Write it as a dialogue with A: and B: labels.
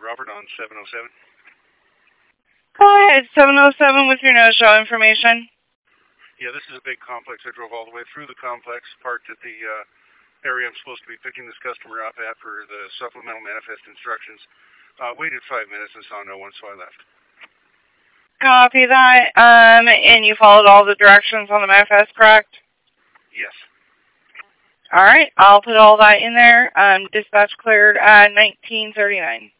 A: Robert on 707.
B: Go ahead, 707 with your no-show information.
A: Yeah, this is a big complex. I drove all the way through the complex, parked at the area I'm supposed to be picking this customer up at for the supplemental manifest instructions. Waited 5 minutes and saw no one, so I left.
B: Copy that. And you followed all the directions on the manifest, correct?
A: Yes.
B: All right, I'll put all that in there. Dispatch cleared at 1939.